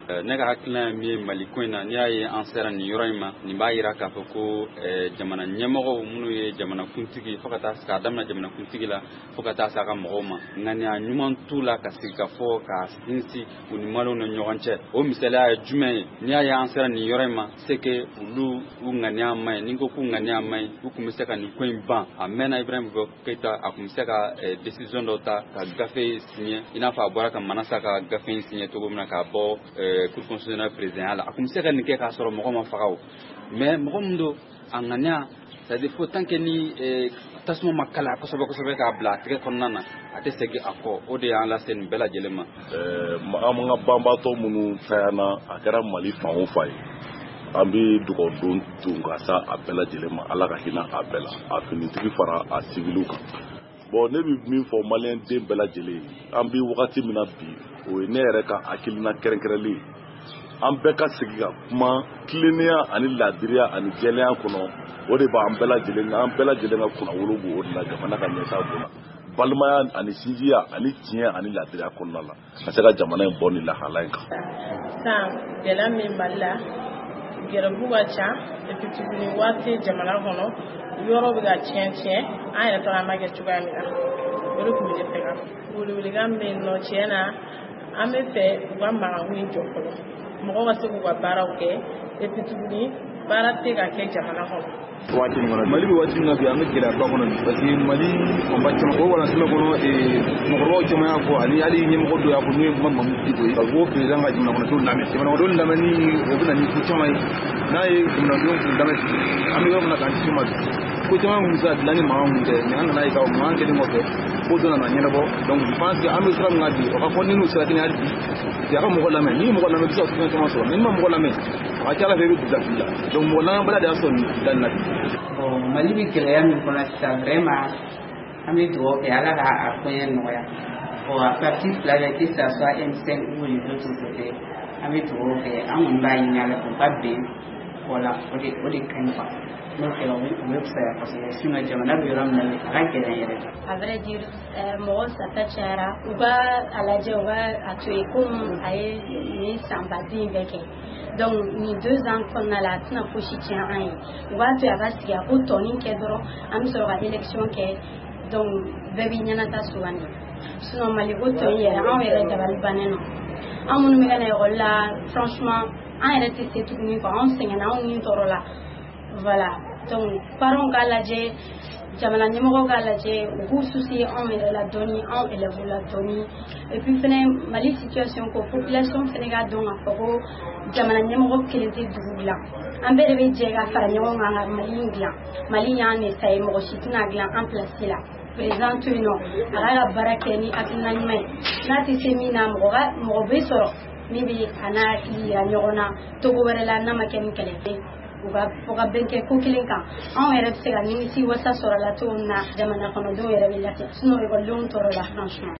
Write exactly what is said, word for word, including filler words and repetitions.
ne ka hakilina min ye Mali ko in na n'i y'a ye an sera nin yɔrɔ in ma nin b'a jira k'a fɔ ko jamana ɲɛmɔgɔw minnu ye jamana kuntigi fo ka taa k'a daminɛ jamana kuntigi la fo ka taa se a ka mɔgɔw ma ŋaniya ɲuman t'u la ka sigi ka fɔ ka sinsin u ni maliw ni ɲɔgɔn cɛ o misaliya ye jumɛn ye n'i y'a ye an sera nin yɔrɔ in ma c'est que olu u ŋaniya ma ɲi ni ko k'u ŋaniya ma ɲi u tun bɛ se ka nin ko in ban a mɛnna Ibrahima Keita a tun bɛ se ka décision dɔ ta ka gafe signé i n'a fɔ a bɔra ka Manasa ka gafe in signé cogo min na k'a bɔ Cour constitutionnelle président la a tun bɛ se ka nin kɛ k'a sɔrɔ mɔgɔ ma faga o mais mɔgɔ min don a ŋaniya c'est-à-dire faut tant que ni tasuma ma kala kosɛbɛ kosɛbɛ k'a bila a tɛgɛ kɔnɔna na a tɛ segin a kɔ o de y'an lase nin bɛɛ lajɛlen ma. an ka banbaatɔ minnu fɛyana a kɛra Mali fan o fan ye an bɛ dugawu don tun ka sa a bɛɛ lajɛlen ma Ala ka hinɛ a bɛɛ la a finitigi fara a civiliw kan. bon ne bɛ min fɔ maliyɛn den bɛɛ lajɛlen an bɛ wagati min na bi o ye ne yɛrɛ ka hakilina kɛrɛnkɛrɛnlen ye an bɛɛ ka segin ka kuma tilennenya ani laadiriya ani jɛlenya kɔnɔ o de b'an bɛɛ lajɛlen an bɛɛ lajɛlen ka kunnawolo b'o de la jamana ka ɲɛtaga la balimaya ani sinjiya ani tiɲɛ ani laadiriya kɔnɔna la ka se ka jamana in bɔ nin lahala in kan. San gɛlɛya min Mali la gɛrɛbu ka ca epi tuguni waati jamana kɔnɔ yɔrɔ bɛ ka tiɲɛ tiɲɛ an yɛrɛ taara an ma kɛ cogoya min na o de tun bɛ ne fɛ ka welewelekan bɛ yen nɔ tiɲɛ na an bɛ fɛ u ka mankan jɔ fɔlɔ mɔgɔw ka se k'u ka baaraw kɛ epi tuguni baara tɛ ka kɛ jamana kɔnɔ. waati min kɔnɔ Mali bɛ waati min na bi an bɛ gɛlɛyaba kɔnɔ bi parce que Mali fanba caman o walansi kɔnɔ mɔgɔkɔrɔbaw caman y'a fɔ ani hali ɲɛmɔgɔ dɔ y'a fɔ n'o ye Mamadu Diko ye ka fɔ président ka jamana kɔnɔdenw lamɛn jamana kɔnɔdenw lamɛnni o bɛ na ni ko caman ye n'a ye jamanadenw kun lamɛn an bɛ yɔrɔ min na k'an ci ma bi ko caman kun bɛ se ka dilan ni mankan kun tɛ mais an nana ye ka mankan kɛlen kɔfɛ ko dɔ nana ɲɛnabɔ donc je pense que an bɛ sira min kan bi o ka fɔ ni n'u sera kelen hali bi a ka mɔgɔ lamɛn n'i ye mɔgɔ lamɛn i bɛ se ka fɛn caman sɔrɔ n'i ma mɔgɔ lamɛn a ka ca Ala fɛ i bɛ bila fili la donc mɔgɔ lamɛnbaliya de y'a sɔrɔ nin dilanni na bi. Mali bɛ gɛlɛya min kɔnɔ sisan vraiment an bɛ dugawu kɛ Ala ka a koɲɛ nɔgɔya bon à partir fila bɛ que ça soit M cinq ou les autres côtés an bɛ dugawu kɛ an kɔni b'a ɲini Ala fɛ u ka bɛn voilà o de o de ka ɲi quoi n'o kɛra o bɛ fisaya kosɛbɛ sinon jamana bɛ yɔrɔ min na a ka gɛlɛn yɛrɛ de. à vrai dire mɔgɔ sata cayara u ka a lajɛ u ka a to yen komi a ye nin san baden bɛɛ kɛ donc nin deux ans kɔnɔna la a tɛna fosi tiɲɛ an ye u b'a to yen a ka sigi a ko tɔnin kɛ dɔrɔn an bɛ sɔrɔ ka élection kɛ donc bɛɛ b'i ɲɛnata sugandi sinon Mali ko tɔnin yɛrɛ anw yɛrɛ dabali bannen don an minnu bɛ ka na ekɔli la franchement an yɛrɛ tɛ se tuguni quoi anw sɛgɛnna anw ni tɔɔrɔ la voilà donc parents k'a lajɛ jamana ɲɛmɔgɔw k'a lajɛ u k'u soucier anw yɛrɛ la dɔɔni anw élèves la dɔɔni et puis fɛnɛ Mali situation ko population fɛnɛ k'a dɔn k'a fɔ ko jamana ɲɛmɔgɔ kelen tɛ dugu dilan an bɛɛ de bɛ jɛ ka fara ɲɔgɔn kan ka Mali in dilan Mali y'an de ta ye mɔgɔ si tɛna dilan an place la président to yen nɔ a k'a ka baara kɛ ni hakilina ɲuman ye n'a tɛ se min na mɔgɔ ka mɔgɔ bɛ sɔrɔ min bɛ a n'a hakili yira ɲɔgɔn na togo wɛrɛ la n'a ma kɛ ni kɛlɛ ye u ka fɔ ka bɛn kɛ ko kelen kan anw yɛrɛ bɛ se ka nimisi wasa sɔrɔ la cogo min na jamana kɔnɔdenw yɛrɛ bɛ lafiya sinon ekɔlidenw tɔɔrɔ la franchement.